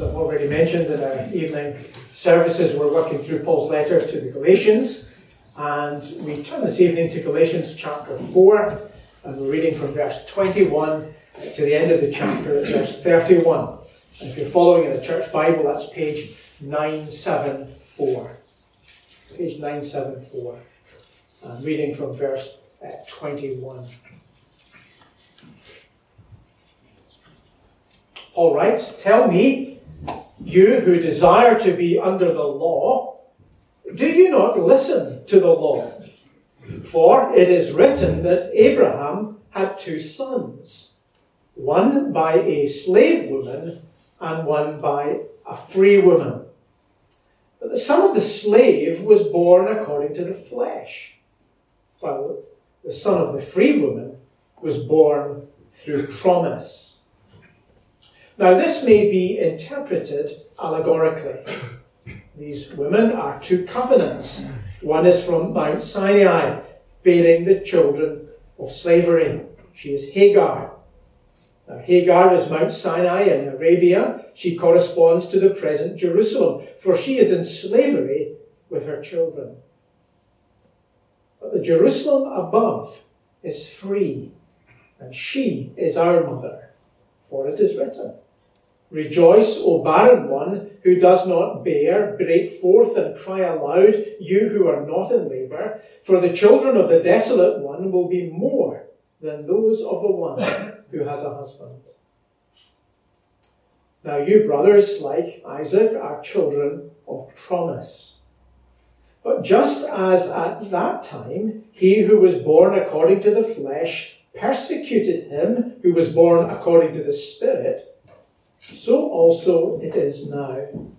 I've already mentioned in our evening services, we're working through Paul's letter to the Galatians, and we turn this evening to Galatians chapter 4, and we're reading from verse 21 to the end of the chapter at verse 31. And if you're following in a church Bible, that's page 974. Page 974. I'm reading from verse 21. Paul writes, "Tell me, you who desire to be under the law, do you not listen to the law? For it is written that Abraham had two sons, one by a slave woman and one by a free woman. But the son of the slave was born according to the flesh, while the son of the free woman was born through promise." Now this may be interpreted allegorically. These women are two covenants. One is from Mount Sinai, bearing the children of slavery. She is Hagar. Now, Hagar is Mount Sinai in Arabia. She corresponds to the present Jerusalem, for she is in slavery with her children. But the Jerusalem above is free, and she is our mother, for it is written, "Rejoice, O barren one who does not bear, break forth and cry aloud, you who are not in labour, for the children of the desolate one will be more than those of the one who has a husband." Now you, brothers, like Isaac, are children of promise. But just as at that time he who was born according to the flesh persecuted him who was born according to the Spirit, so also it is now.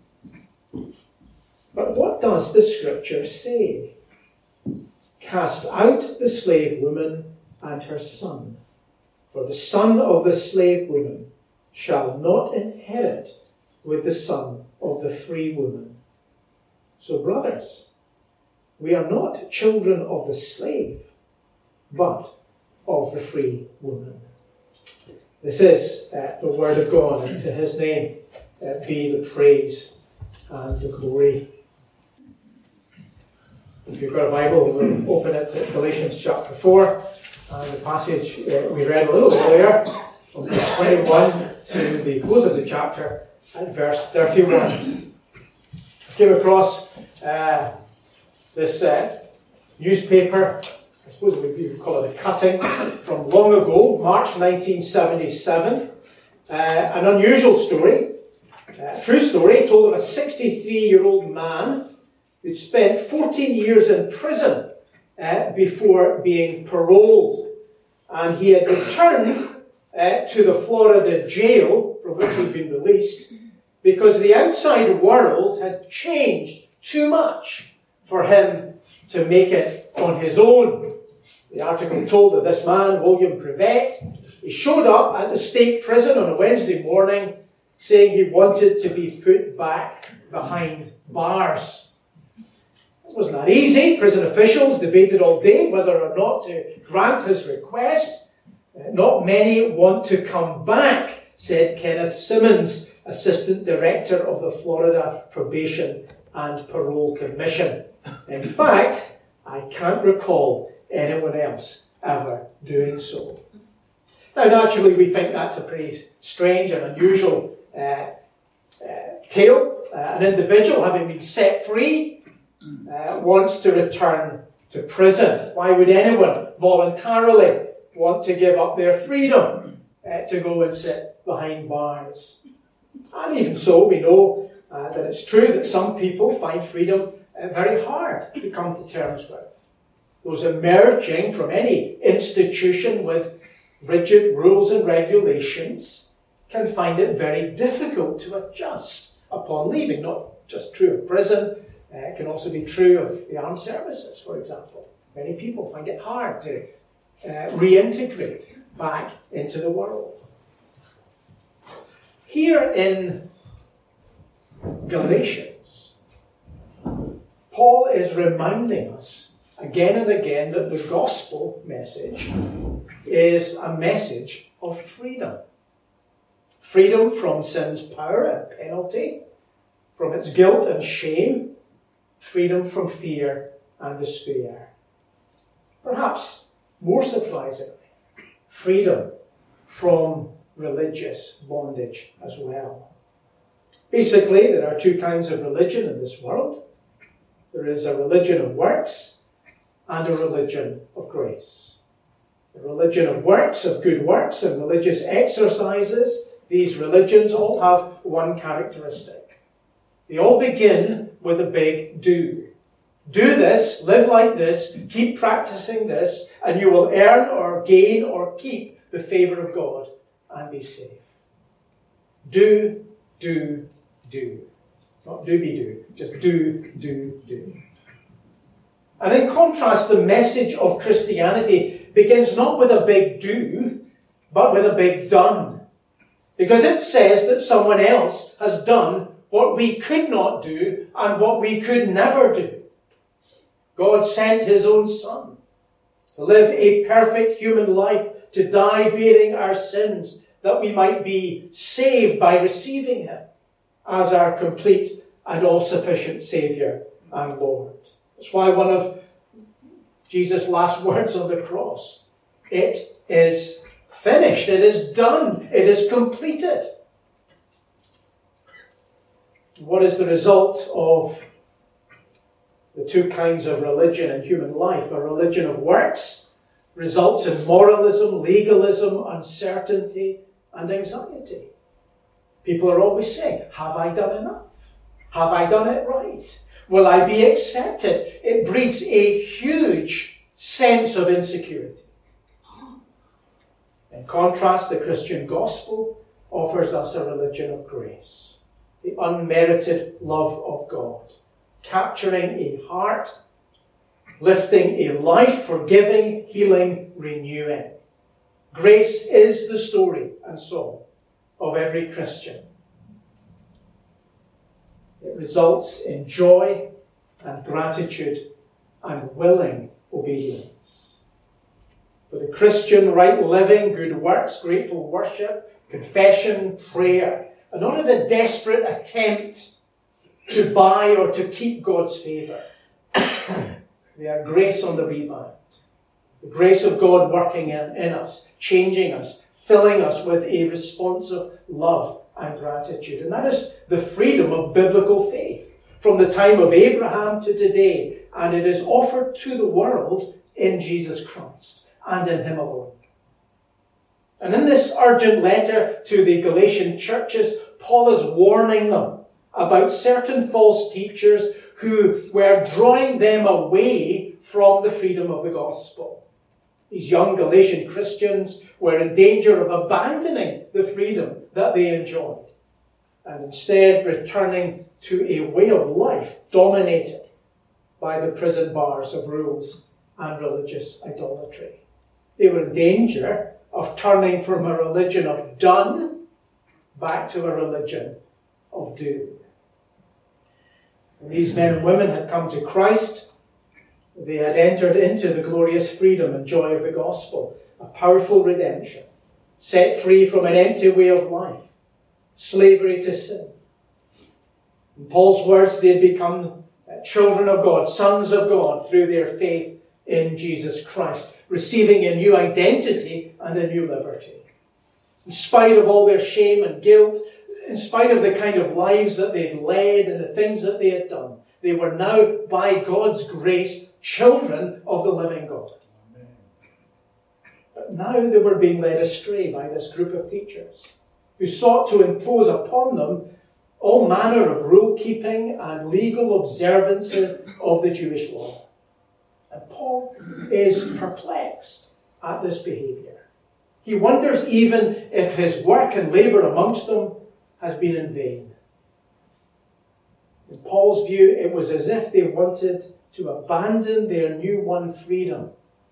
But what does the Scripture say? "Cast out the slave woman and her son, for the son of the slave woman shall not inherit with the son of the free woman." So, brothers, we are not children of the slave, but of the free woman. This is the word of God, and to his name be the praise and the glory. If you've got a Bible, we'll open it to Galatians chapter 4, and the passage we read a little earlier, from verse 21 to the close of the chapter, at verse 31. I came across this newspaper, I suppose we would call it a cutting, from long ago, March 1977. An unusual story, a true story, told of a 63-year-old man who'd spent 14 years in prison before being paroled. And he had returned to the Florida jail from which he'd been released because the outside world had changed too much for him to make it on his own. The article told of this man, William Prevet. He showed up at the state prison on a Wednesday morning saying he wanted to be put back behind bars. It wasn't that easy. Prison officials debated all day whether or not to grant his request. "Not many want to come back," said Kenneth Simmons, Assistant Director of the Florida Probation and Parole Commission. "In fact, I can't recall anyone else ever doing so." Now, naturally, we think that's a pretty strange and unusual tale. An individual, having been set free, wants to return to prison. Why would anyone voluntarily want to give up their freedom to go and sit behind bars? And even so, we know that it's true that some people find freedom very hard to come to terms with. Those emerging from any institution with rigid rules and regulations can find it very difficult to adjust upon leaving. Not just true of prison, it can also be true of the armed services, for example. Many people find it hard to reintegrate back into the world. Here in Galatians, Paul is reminding us again and again that the gospel message is a message of freedom. freedom from sin's power and penalty, from its guilt and shame, freedom from fear and despair. Perhaps more surprisingly, freedom from religious bondage as well. Basically, there are two kinds of religion in this world. There is a religion of works and a religion of grace. The religion of works, of good works and religious exercises, these religions all have one characteristic. They all begin with a big do. Do this, live like this, keep practicing this, and you will earn or gain or keep the favour of God and be safe. Do, do, do. Not do-be-do, just do, do, do. And in contrast, the message of Christianity begins not with a big do, but with a big done. Because it says that someone else has done what we could not do and what we could never do. God sent his own Son to live a perfect human life, to die bearing our sins, that we might be saved by receiving him as our complete and all-sufficient Saviour and Lord. That's why one of Jesus' last words on the cross, it is finished, it is done, it is completed. What is the result of the two kinds of religion in human life? A religion of works results in moralism, legalism, uncertainty, and anxiety. People are always saying, have I done enough? Have I done it right? Will I be accepted? It breeds a huge sense of insecurity. In contrast, the Christian gospel offers us a religion of grace, the unmerited love of God, capturing a heart, lifting a life, forgiving, healing, renewing. Grace is the story and song of every Christian. It results in joy and gratitude and willing obedience. For the Christian, right living, good works, grateful worship, confession, prayer are not in a desperate attempt to buy or to keep God's favour. They are grace on the rebound. The grace of God working in us, changing us, filling us with a responsive love and gratitude. And that is the freedom of biblical faith from the time of Abraham to today. And it is offered to the world in Jesus Christ and in him alone. And in this urgent letter to the Galatian churches, Paul is warning them about certain false teachers who were drawing them away from the freedom of the gospel. These young Galatian Christians were in danger of abandoning the freedom that they enjoyed and instead returning to a way of life dominated by the prison bars of rules and religious idolatry. They were in danger of turning from a religion of done back to a religion of do. When these men and women had come to Christ, they had entered into the glorious freedom and joy of the gospel, a powerful redemption, set free from an empty way of life, slavery to sin. In Paul's words, they had become children of God, sons of God, through their faith in Jesus Christ, receiving a new identity and a new liberty. In spite of all their shame and guilt, in spite of the kind of lives that they'd led and the things that they had done, they were now, by God's grace, children of the living God. Amen. But now they were being led astray by this group of teachers who sought to impose upon them all manner of rule-keeping and legal observance of the Jewish law. And Paul is perplexed at this behaviour. He wonders even if his work and labour amongst them has been in vain. In Paul's view, it was as if they wanted to abandon their new won freedom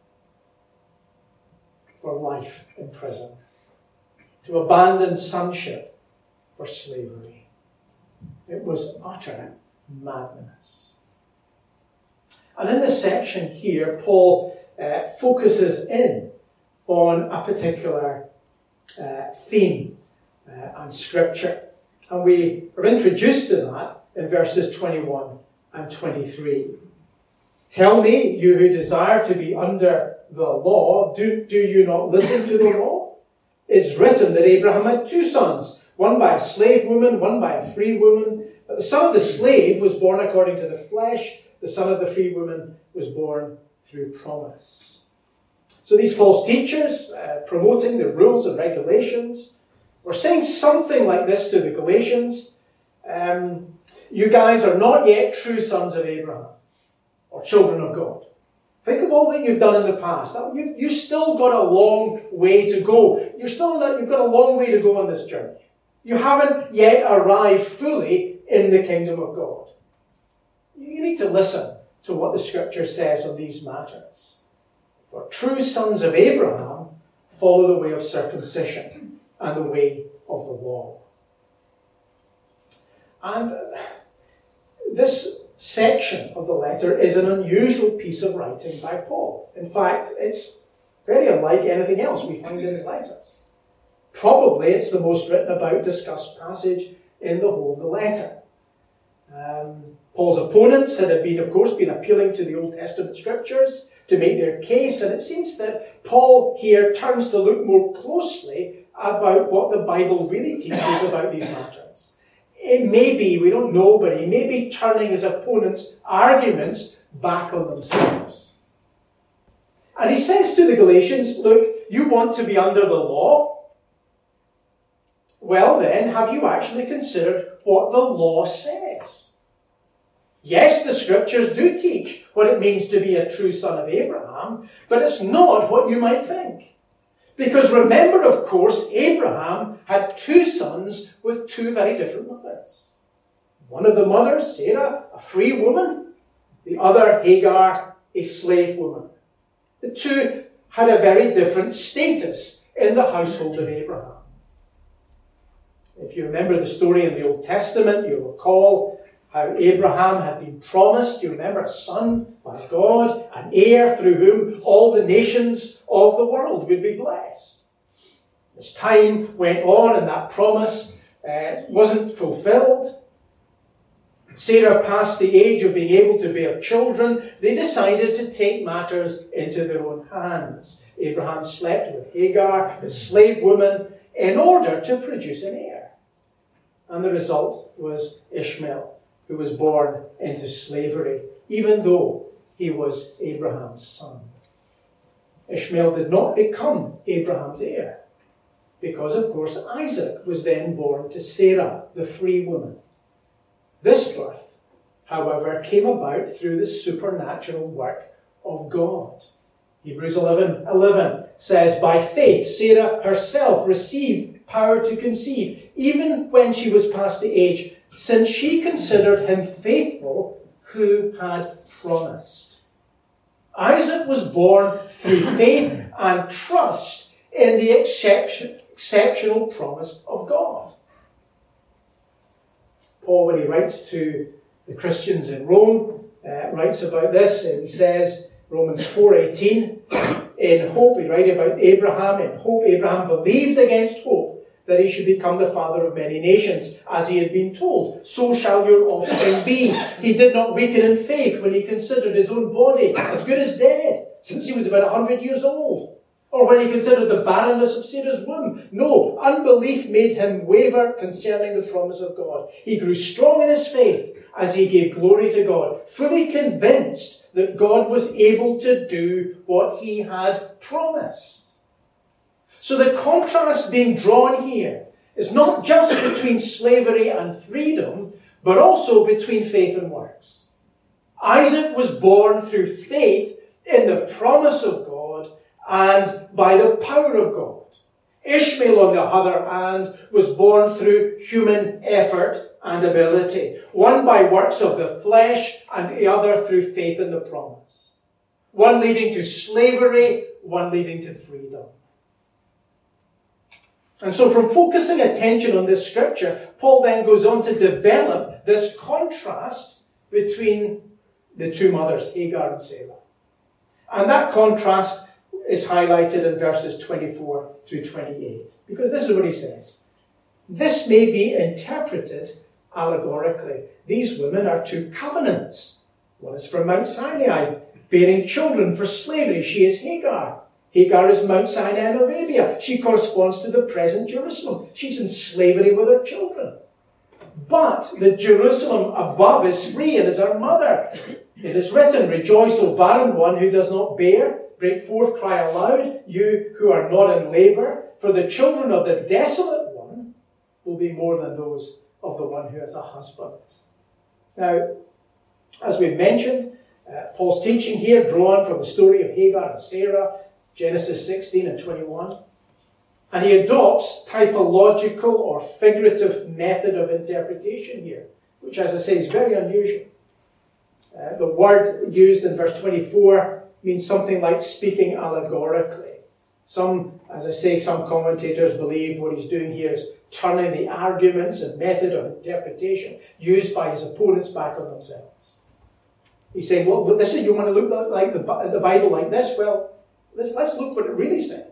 for life in prison, to abandon sonship for slavery. It was utter madness. And in this section here, Paul focuses in on a particular theme and Scripture. And we are introduced to that in verses 21 and 23. Tell me, you who desire to be under the law, do you not listen to the law? It's written that Abraham had two sons, one by a slave woman, one by a free woman. But the son of the slave was born according to the flesh. The son of the free woman was born through promise. So these false teachers, promoting the rules and regulations, were saying something like this to the Galatians. You guys are not yet true sons of Abraham, or children of God. Think of all that you've done in the past. You've still got a long way to go. You've got a long way to go on this journey. You haven't yet arrived fully in the kingdom of God. You need to listen to what the Scripture says on these matters. For true sons of Abraham follow the way of circumcision and the way of the law. And this section of the letter is an unusual piece of writing by Paul. In fact, it's very unlike anything else we find in his letters. Probably it's the most written about, discussed passage in the whole of the letter. Paul's opponents had of course, been appealing to the Old Testament Scriptures to make their case, and it seems that Paul here turns to look more closely about what the Bible really teaches about these matters. It may be, we don't know, but he may be turning his opponents' arguments back on themselves. And he says to the Galatians, look, you want to be under the law? Well then, have you actually considered what the law says? Yes, the Scriptures do teach what it means to be a true son of Abraham, but it's not what you might think. Because remember, of course, Abraham had two sons with two very different mothers. One of the mothers, Sarah, a free woman. The other, Hagar, a slave woman. The two had a very different status in the household of Abraham. If you remember the story in the Old Testament, you'll recall how Abraham had been promised, you remember, a son by God, an heir through whom all the nations of the world would be blessed. As time went on and that promise wasn't fulfilled, Sarah passed the age of being able to bear children, they decided to take matters into their own hands. Abraham slept with Hagar, the slave woman, in order to produce an heir. And the result was Ishmael, who was born into slavery, even though he was Abraham's son. Ishmael did not become Abraham's heir, because, of course, Isaac was then born to Sarah, the free woman. This birth, however, came about through the supernatural work of God. Hebrews 11:11 says, by faith, Sarah herself received power to conceive, even when she was past the age, since she considered him faithful who had promised. Isaac was born through faith and trust in the exceptional promise of God. Paul, when he writes to the Christians in Rome, writes about this, and he says, Romans 4:18, in hope, he writes about Abraham, in hope Abraham believed against hope that he should become the father of many nations, as he had been told, so shall your offspring be. He did not weaken in faith when he considered his own body as good as dead, since he was about 100 years old, or when he considered the barrenness of Sarah's womb. No, unbelief made him waver concerning the promise of God. He grew strong in his faith as he gave glory to God, fully convinced that God was able to do what he had promised. So the contrast being drawn here is not just between slavery and freedom, but also between faith and works. Isaac was born through faith in the promise of God and by the power of God. Ishmael, on the other hand, was born through human effort and ability, one by works of the flesh and the other through faith in the promise. One leading to slavery, one leading to freedom. And so from focusing attention on this scripture, Paul then goes on to develop this contrast between the two mothers, Hagar and Sarah. And that contrast is highlighted in verses 24 through 28. Because this is what he says. This may be interpreted allegorically. These women are two covenants. One is from Mount Sinai, bearing children for slavery. She is Hagar. Hagar is Mount Sinai in Arabia. She corresponds to the present Jerusalem. She's in slavery with her children. But the Jerusalem above is free and is her mother. It is written, "Rejoice, O barren one who does not bear. Break forth, cry aloud, you who are not in labour. For the children of the desolate one will be more than those of the one who has a husband." Now, as we mentioned, Paul's teaching here, drawn from the story of Hagar and Sarah, Genesis 16 and 21. And he adopts typological or figurative method of interpretation here, which, as I say, is very unusual. The word used in verse 24 means something like speaking allegorically. Some commentators believe what he's doing here is turning the arguments and method of interpretation used by his opponents back on themselves. He's saying, well, you want to look like the Bible like this? Well, let's look what it really says.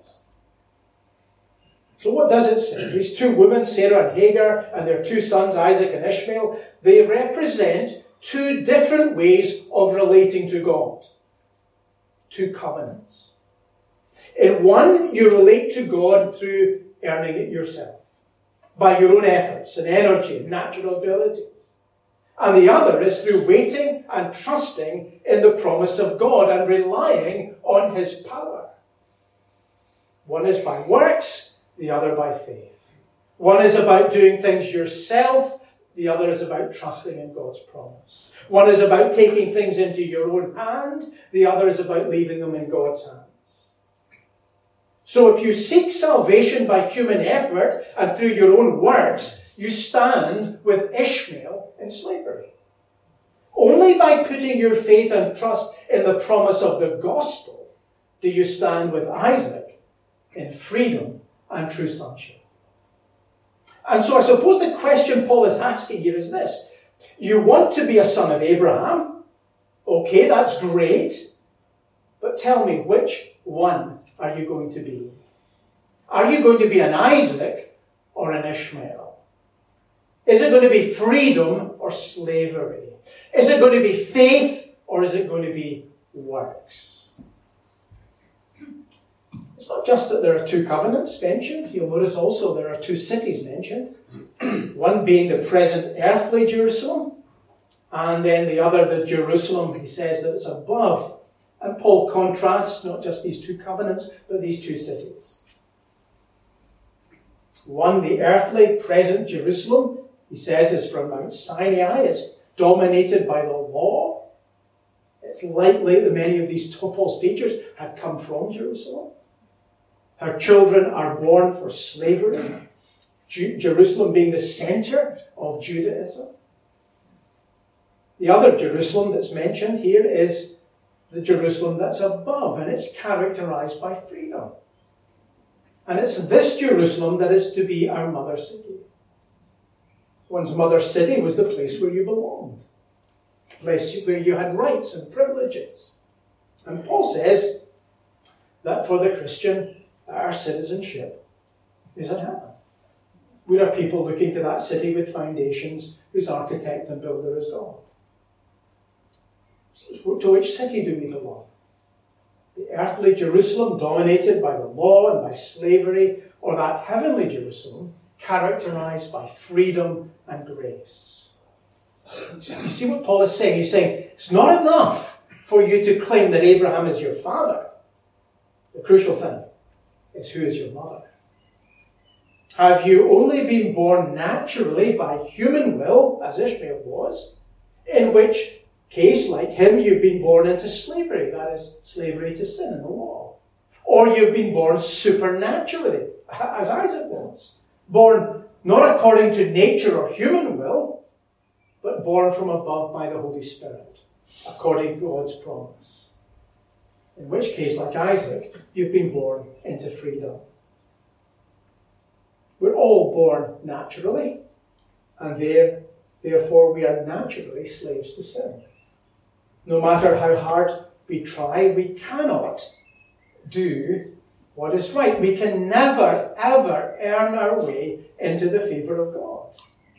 So what does it say? These two women, Sarah and Hagar, and their two sons, Isaac and Ishmael, they represent two different ways of relating to God. Two covenants. In one, you relate to God through earning it yourself, by your own efforts and energy and natural abilities. And the other is through waiting and trusting in the promise of God and relying on his power. One is by works, the other by faith. One is about doing things yourself, the other is about trusting in God's promise. One is about taking things into your own hand, the other is about leaving them in God's hands. So if you seek salvation by human effort and through your own works, you stand with Ishmael in slavery. Only by putting your faith and trust in the promise of the gospel do you stand with Isaac in freedom and true sonship. And so I suppose the question Paul is asking here is this. You want to be a son of Abraham? Okay, that's great. But tell me, which one are you going to be? Are you going to be an Isaac or an Ishmael? Is it going to be freedom or slavery? Is it going to be faith or is it going to be works? It's not just that there are two covenants mentioned. You'll notice also there are two cities mentioned. One being the present earthly Jerusalem, and then the other, the Jerusalem, he says that it's above. And Paul contrasts not just these two covenants, but these two cities. One, the earthly, present Jerusalem, he says is from Mount Sinai. It's dominated by the law. It's likely that many of these false teachers had come from Jerusalem. Her children are born for slavery, Jerusalem being the center of Judaism. The other Jerusalem that's mentioned here is the Jerusalem that's above, and it's characterized by freedom. And it's this Jerusalem that is to be our mother city. One's mother city was the place where you belonged, a place where you had rights and privileges. And Paul says that for the Christian, our citizenship is in heaven. We are people looking to that city with foundations whose architect and builder is God. So to which city do we belong? The earthly Jerusalem dominated by the law and by slavery, or that heavenly Jerusalem characterized by freedom and grace? So you see what Paul is saying? He's saying it's not enough for you to claim that Abraham is your father. The crucial thing is who is your mother. Have you only been born naturally by human will, as Ishmael was, in which case, like him, you've been born into slavery, that is, slavery to sin and the law. Or you've been born supernaturally, as Isaac was, born not according to nature or human will, but born from above by the Holy Spirit, according to God's promise. In which case, like Isaac, you've been born into freedom. We're all born naturally, and therefore we are naturally slaves to sin. No matter how hard we try, we cannot do what is right. We can never, ever earn our way into the favour of God.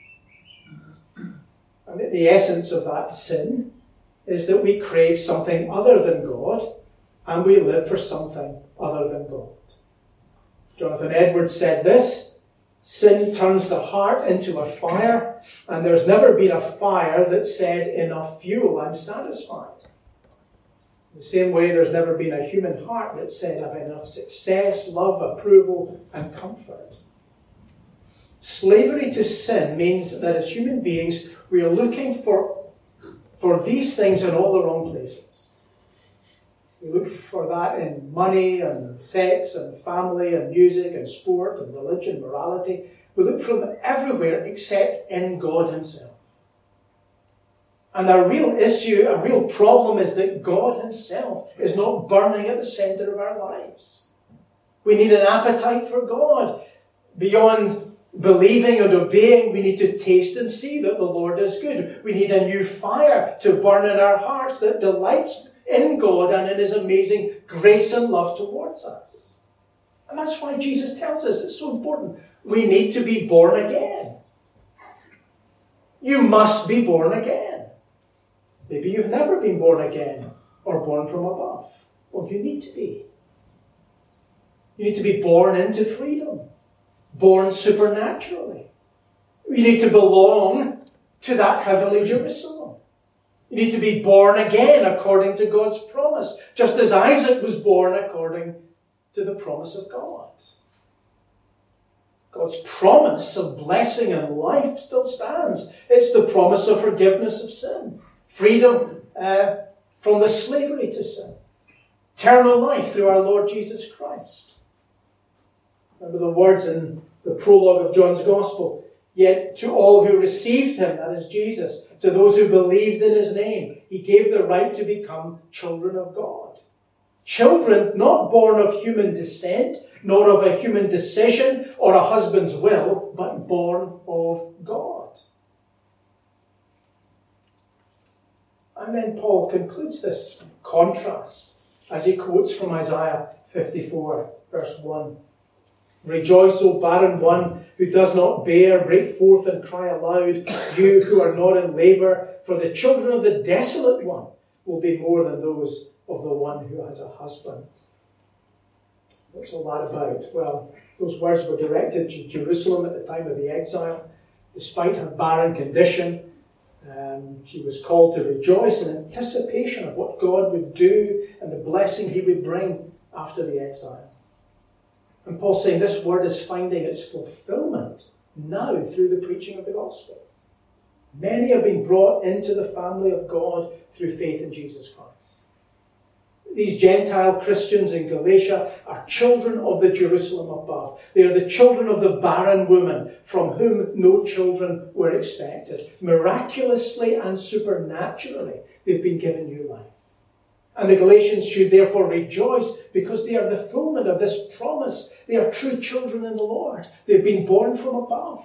And the essence of that sin is that we crave something other than God, and we live for something other than God. Jonathan Edwards said this: sin turns the heart into a fire, and there's never been a fire that said, enough fuel, I'm satisfied. In the same way, there's never been a human heart that said, I've enough success, love, approval, and comfort. Slavery to sin means that as human beings, we are looking for these things in all the wrong places. We look for that in money and sex and family and music and sport and religion, morality. We look for them everywhere except in God himself. And our real issue, a real problem is that God himself is not burning at the centre of our lives. We need an appetite for God. Beyond believing and obeying, we need to taste and see that the Lord is good. We need a new fire to burn in our hearts that delights in God and in his amazing grace and love towards us. And that's why Jesus tells us it's so important. We need to be born again. You must be born again. Maybe you've never been born again or born from above. Well, you need to be. You need to be born into freedom. Born supernaturally. You need to belong to that heavenly Jerusalem. You need to be born again according to God's promise, just as Isaac was born according to the promise of God. God's promise of blessing and life still stands. It's the promise of forgiveness of sin, freedom from the slavery to sin, eternal life through our Lord Jesus Christ. Remember the words in the prologue of John's Gospel. Yet to all who received him, that is Jesus, to those who believed in his name, he gave the right to become children of God. Children not born of human descent, nor of a human decision or a husband's will, but born of God. And then Paul concludes this contrast as he quotes from Isaiah 54, verse 1. Rejoice, O barren one who does not bear, break forth and cry aloud, you who are not in labour, for the children of the desolate one will be more than those of the one who has a husband. What's all that about? Well, those words were directed to Jerusalem at the time of the exile. Despite her barren condition, she was called to rejoice in anticipation of what God would do and the blessing he would bring after the exile. And Paul's saying this word is finding its fulfillment now through the preaching of the gospel. Many have been brought into the family of God through faith in Jesus Christ. These Gentile Christians in Galatia are children of the Jerusalem above. They are the children of the barren woman from whom no children were expected. Miraculously and supernaturally, they've been given new life. And the Galatians should therefore rejoice because they are the fulfillment of this promise. They are true children in the Lord. They've been born from above.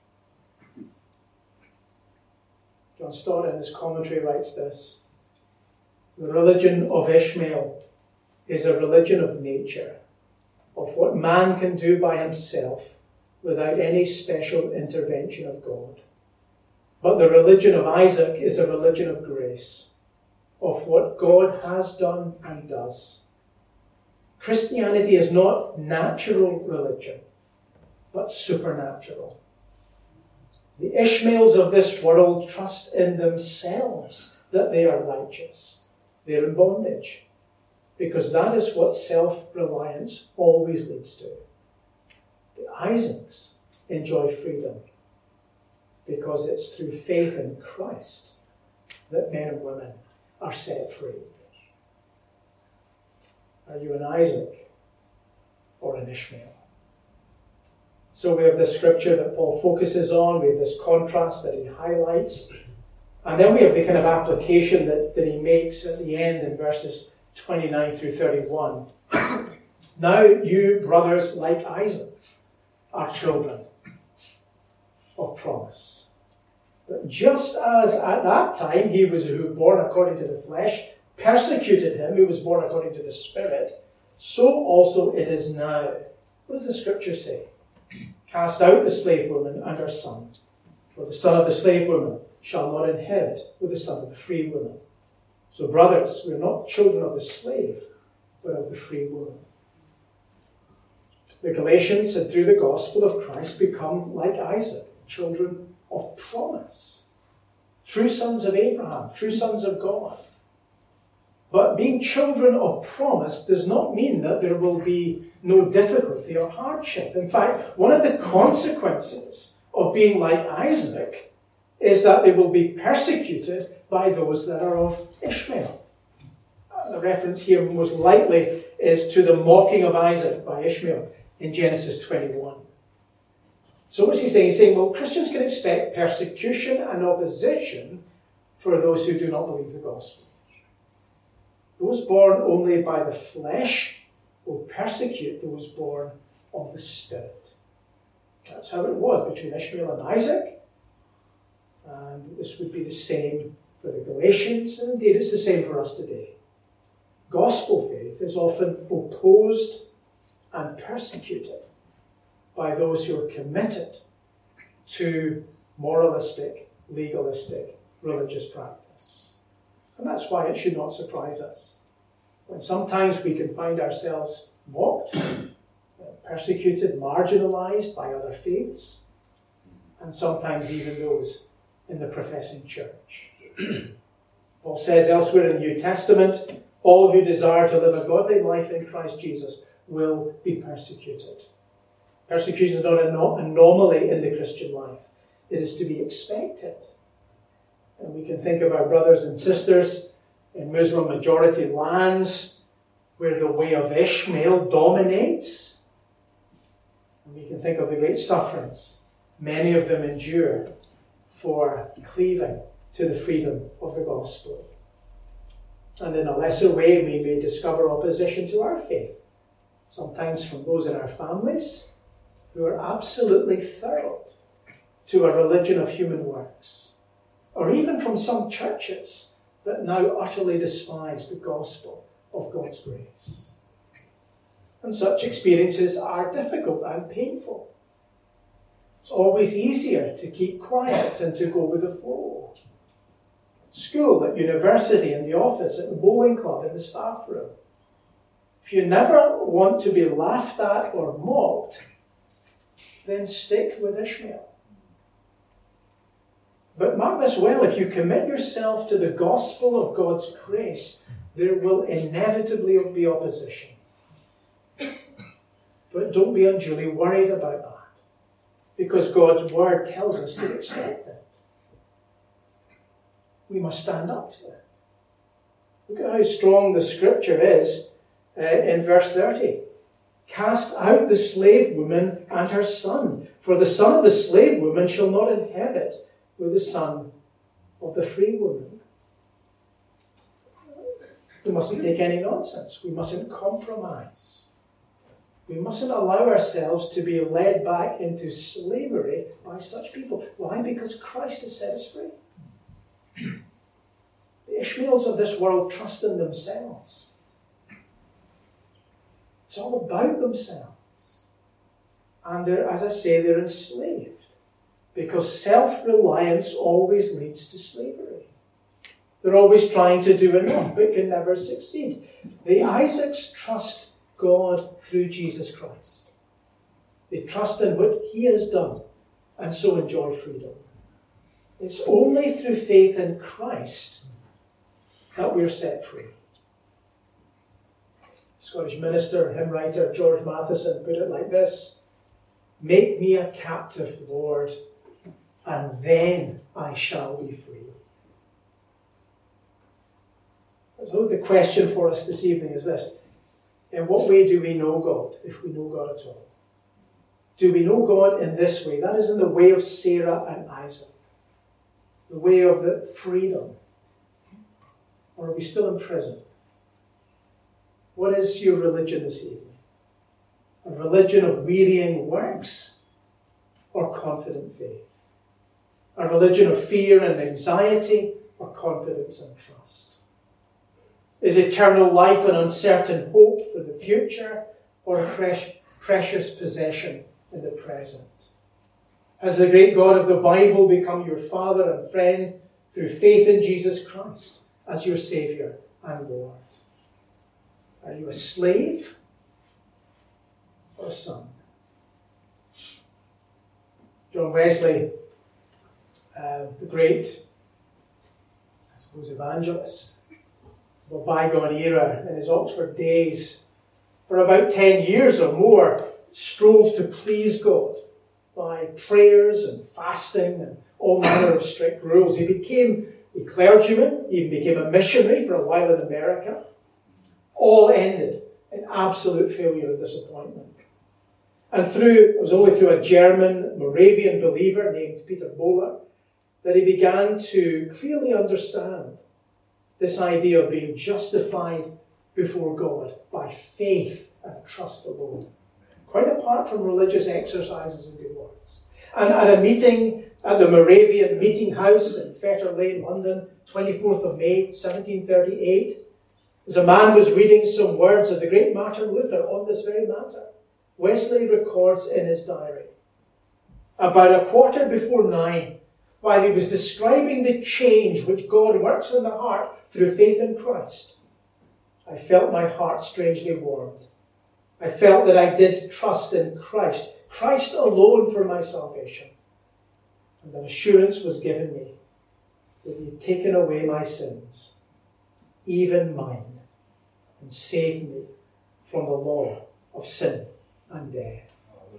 John Stott in his commentary writes this: the religion of Ishmael is a religion of nature, of what man can do by himself without any special intervention of God. But the religion of Isaac is a religion of grace, of what God has done and does. Christianity is not natural religion, but supernatural. The Ishmaels of this world trust in themselves that they are righteous. They're in bondage, because that is what self-reliance always leads to. The Isaacs enjoy freedom, because it's through faith in Christ that men and women are set free. Are you an Isaac or an Ishmael? So we have this scripture that Paul focuses on, we have this contrast that he highlights, and then we have the kind of application that he makes at the end in verses 29 through 31. Now you, brothers, like Isaac, are children of promise. But just as at that time he who was born according to the flesh persecuted him who was born according to the Spirit, so also it is now. What does the scripture say? Cast out the slave woman and her son, for the son of the slave woman shall not inherit with the son of the free woman. So brothers, we are not children of the slave, but of the free woman. The Galatians had through the gospel of Christ become like Isaac, children of promise. True sons of Abraham, true sons of God. But being children of promise does not mean that there will be no difficulty or hardship. In fact, one of the consequences of being like Isaac is that they will be persecuted by those that are of Ishmael. The reference here most likely is to the mocking of Isaac by Ishmael in Genesis 21. So what's he saying? He's saying, well, Christians can expect persecution and opposition for those who do not believe the gospel. Those born only by the flesh will persecute those born of the Spirit. That's how it was between Ishmael and Isaac. And this would be the same for the Galatians, and indeed it's the same for us today. Gospel faith is often opposed and persecuted by those who are committed to moralistic, legalistic, religious practice. And that's why it should not surprise us when sometimes we can find ourselves mocked, persecuted, marginalized by other faiths, and sometimes even those in the professing church. Paul says elsewhere in the New Testament, all who desire to live a godly life in Christ Jesus will be persecuted. Persecution is not an anomaly in the Christian life. It is to be expected. And we can think of our brothers and sisters in Muslim majority lands where the way of Ishmael dominates. And we can think of the great sufferings many of them endure for cleaving to the freedom of the gospel. And in a lesser way, we may discover opposition to our faith, sometimes from those in our families who are absolutely thrilled to a religion of human works, or even from some churches that now utterly despise the gospel of God's grace. And such experiences are difficult and painful. It's always easier to keep quiet and to go with the flow. School, at university, in the office, at the bowling club, in the staff room. If you never want to be laughed at or mocked, then stick with Ishmael. But mark this well, if you commit yourself to the gospel of God's grace, there will inevitably be opposition. But don't be unduly worried about that, because God's word tells us to expect it. We must stand up to it. Look at how strong the scripture is in verse 30. Cast out the slave woman and her son, for the son of the slave woman shall not inherit with the son of the free woman. We mustn't take any nonsense. We mustn't compromise. We mustn't allow ourselves to be led back into slavery by such people. Why? Because Christ has set us free. The Ishmaels of this world trust in themselves. It's all about themselves. And as I say, they're enslaved. Because self-reliance always leads to slavery. They're always trying to do enough, but can never succeed. The Isaacs trust God through Jesus Christ. They trust in what He has done, and so enjoy freedom. It's only through faith in Christ that we're set free. Scottish minister, hymn writer George Matheson put it like this: "Make me a captive, Lord, and then I shall be free." So the question for us this evening is this: in what way do we know God, if we know God at all? Do we know God in this way? That is in the way of Sarah and Isaac, the way of the freedom. Or are we still in prison? What is your religion this evening? A religion of wearying works or confident faith? A religion of fear and anxiety or confidence and trust? Is eternal life an uncertain hope for the future, or a precious possession in the present? Has the great God of the Bible become your Father and friend through faith in Jesus Christ as your Saviour and Lord? Are you a slave or a son? John Wesley, the great, evangelist of a bygone era in his Oxford days, for about 10 years or more, strove to please God by prayers and fasting and all manner of strict rules. He became a clergyman, he even became a missionary for a while in America. All ended in absolute failure and disappointment. And it was only through a German Moravian believer named Peter Böhler that he began to clearly understand this idea of being justified before God by faith and trust alone, quite apart from religious exercises and good works. And at a meeting at the Moravian Meeting House in Fetter Lane, London, 24th of May, 1738, as a man was reading some words of the great Martin Luther on this very matter, Wesley records in his diary, about 9:15, while he was describing the change which God works in the heart through faith in Christ, I felt my heart strangely warmed. I felt that I did trust in Christ, Christ alone for my salvation. And an assurance was given me that he had taken away my sins, even mine, and saved me from the law of sin and death.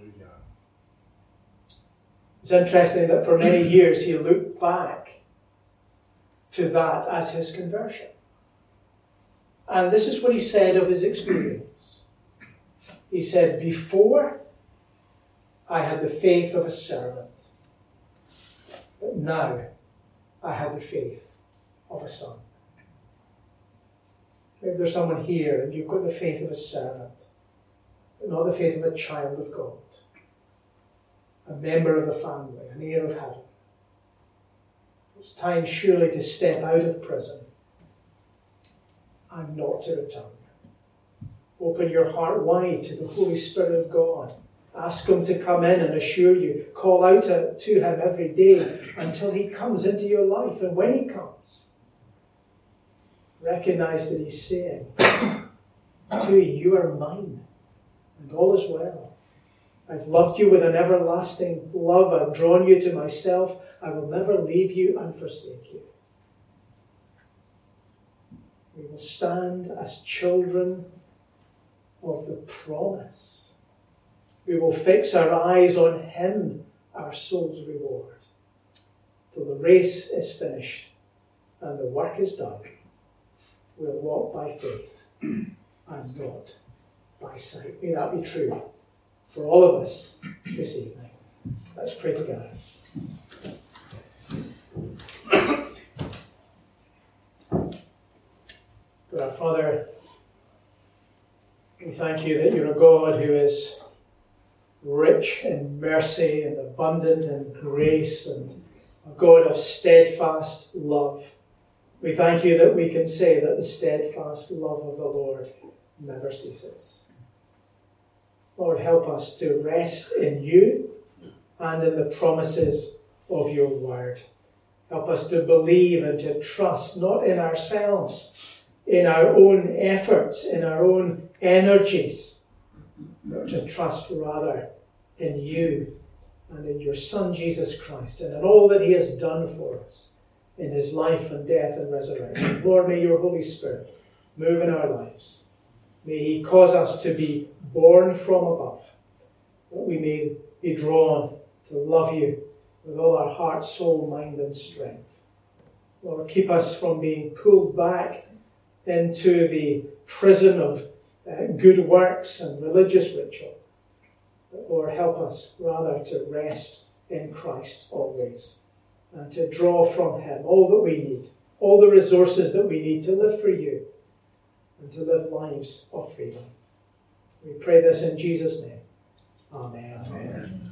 It's interesting that for many years he looked back to that as his conversion. And this is what he said of his experience. He said, before I had the faith of a servant, but now I had the faith of a son. Maybe there's someone here and you've got the faith of a servant, but not the faith of a child of God, a member of the family, an heir of heaven. It's time surely to step out of prison and not to return. Open your heart wide to the Holy Spirit of God. Ask him to come in and assure you. Call out to him every day until he comes into your life. And when he comes, recognize that he's saying to you, you are mine, and all is well. I've loved you with an everlasting love. I've drawn you to myself. I will never leave you and forsake you. We will stand as children of the promise. We will fix our eyes on him, our soul's reward, till the race is finished and the work is done. We'll walk by faith and not by sight. May that be true for all of us this evening. Let's pray together. God our Father, we thank you that you're a God who is rich in mercy and abundant in grace and a God of steadfast love. We thank you that we can say that the steadfast love of the Lord never ceases. Lord, help us to rest in you and in the promises of your word. Help us to believe and to trust not in ourselves, in our own efforts, in our own energies, but to trust rather in you and in your Son Jesus Christ and in all that he has done for us in his life and death and resurrection. Lord, may your Holy Spirit move in our lives. May he cause us to be born from above, that we may be drawn to love you with all our heart, soul, mind, and strength. Lord, keep us from being pulled back into the prison of good works and religious ritual. Lord, help us rather to rest in Christ always and to draw from him all that we need, all the resources that we need to live for you and to live lives of freedom. We pray this in Jesus' name. Amen. Amen.